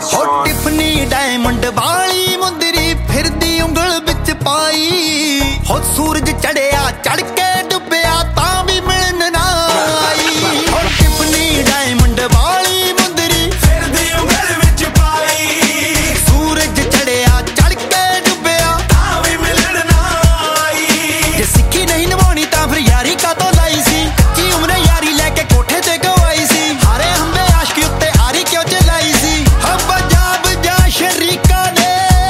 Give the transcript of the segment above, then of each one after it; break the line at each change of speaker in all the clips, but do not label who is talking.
ਹੋ Tiffany diamond ਵਾਲੀ ਮੁੰਦਰੀ ਫਿਰਦੀ ਉਂਗਲ ਵਿੱਚ ਪਾਈ ਹੋ ਸੂਰਜ ਚੜਿਆ ਚੜ ਕੇ ਡੁੱਬਿਆ ਤਾਂ ਵੀ ਮਿਲਣ ਨਾ ਆਈ ਹੋ ਟਿਫਨੀ ਡਾਇਮੰਡ ਵਾਲੀ ਮੁੰਦਰੀ ਫਿਰਦੀ ਉਂਗਲ ਵਿੱਚ ਪਾਈ ਸੂਰਜ ਚੜਿਆ ਚੜ ਕੇ ਡੁੱਬਿਆ ਤਾਂ ਵੀ ਮਿਲਣ ਨਾ ਆਈ ਜੇ ਸਿੱਖੀ ਨਹੀਂ ਨਿਭਾਉਣੀ ਤਾਂ ਫਿਰ ਯਾਰੀ ਕਾਤੋਂ ਲਾਈ ਸੀ ਕੱਚੀ ਉਮਰੇ ਯਾਰੀ ਲੈ ਕੇ ਕੋਠੇ ਤੇ ਗਵਾਈ ਸੀ ਹਾਰੇ ਹੰਬੇ ਆਸ਼ਕੀ ਉੱਤੇ ਆਰੀ ਕਿਉਂ ਚਲਾਈ ਸੀ ਬਜਾ ਸ਼ਰੀਕਾਂ ਨੇ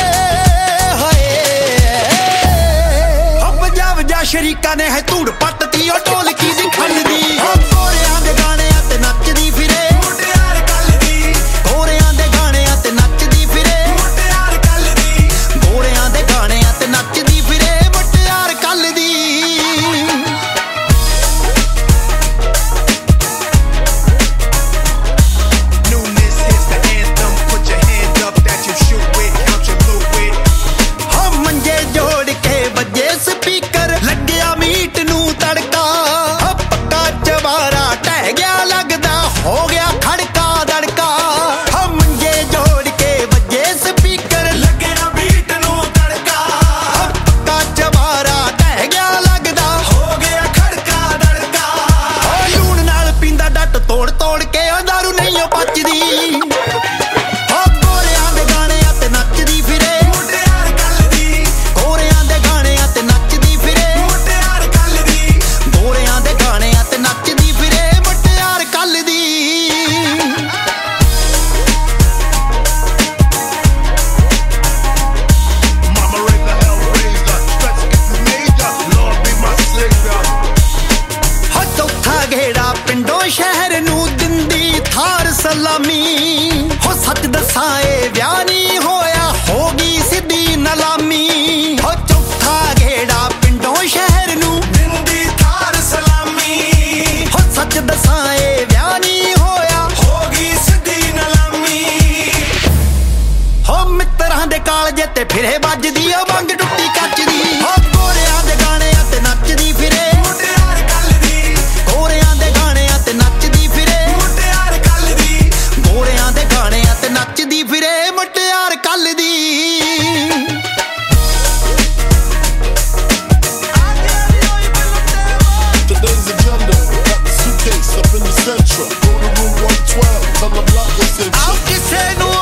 ਸ਼ਰੀਕਾਂ ਨੇ ਹੈ ਧੂੜ ਪੱਟਤੀ ਉਹ ਢੋਲਕੀ ਦੀ ਖੰਡਦੀ ਗੋਰਿਆਂ ਦੇ ਗਾਣਿਆਂ ਤੇ ਨੱਚਦੀ ਫਿਰੇ ਮੁਟਿਆਰ ਕੱਲਦੀ ਗੋਰਿਆਂ ਦੇ ਗਾਣਿਆਂ ਤੇ ਨੱਚਦੀ ਫਿਰੇ ਮੁਟਿਆਰ ਕੱਲਦੀ ਗੋਰਿਆਂ ਦੇ ਗਾਣਿਆਂ ਤੇ ਨੱਚਦੀ ਫਿਰੇ ਮੁਟਿਆਰ ਕੱਲਦੀ ਮੰਜੇ ਜੋੜ ਕੇ ਵੱਜੇ ਸਪੀਕਰ ਲੱਗਿਆ ਮੀਟ ਨੂੰ ਤੜਕਾ ਪੱਕਾ ਚਵਾਰਾ ਟਹਿ ਗਿਆ ਲੱਗਦਾ ਹੋ ਗਿਆ ਖੜਕਾ ਦੜਕਾ ਮੰਜੇ ਜੋੜ ਕੇ ਵੱਜੇ ਸਪੀਕਰ ਲੱਗਿਆ ਮੀਟ ਨੂੰ ਤੜਕਾ ਪੱਕਾ ਚਵਾਰਾ ਟਹਿ ਗਿਆ ਲੱਗਦਾ ਹੋ ਗਿਆ ਖੜਕਾ ਦੜਕਾ ਲੂਣ ਨਾਲ ਪੀਂਦਾ ਡੱਟ ਤੋੜ ਤੋੜ ਕੇ ਉਹ ਦਾਰੂ ਨਹੀਂ ਉਹ ਪਚਦੀ ਪਿੰਡੋਂ ਸ਼ਹਿਰ ਨੂੰ ਦਿੰਦੀ ਥਾਰ ਸਲਾਮੀ ਹੋ ਸੱਚ ਦੱਸਾਂ ਇਹ ਵਿਆਹ ਨਹੀਂ ਹੋਇਆ ਹੋ ਗਈ ਸਿੱਧੀ ਨਲਾਮੀ ਹੋ ਚੌਥਾ ਘੇੜਾ ਪਿੰਡੋਂ ਸ਼ਹਿਰ ਨੂੰ ਦਿੰਦੀ ਥਾਰ ਸਲਾਮੀ ਹੋ ਸੱਚ ਦੱਸਾਂ ਇਹ ਵਿਆਹ ਨਹੀਂ ਹੋਇਆ ਹੋ ਗਈ ਸਿੱਧੀ ਨਲਾਮੀ ਹੋ ਮਿੱਤਰਾਂ ਦੇ ਕਾਲਜੇ ਤੇ ਫਿਰੇ ਵੱਜਦੀ ਉਹ ਵੰਗ ਟੁੱਟੀ ਕੱਚ ਦੀ ਹੋ ਗੋਰਿਆਂ ਦੇ ਗਾਣਿਆਂ ਤੇ ਨੱਚਦੀ ਫਿਰੇ ਨੱਚਦੀ ਫਿਰੇ ਮੁਟਿਆਰ ਕੱਲਦੀ
Today's agenda, got the suitcase up in the central. Go to room 112, tell them lock this in.
ਕਿਸੇ ਨੂੰ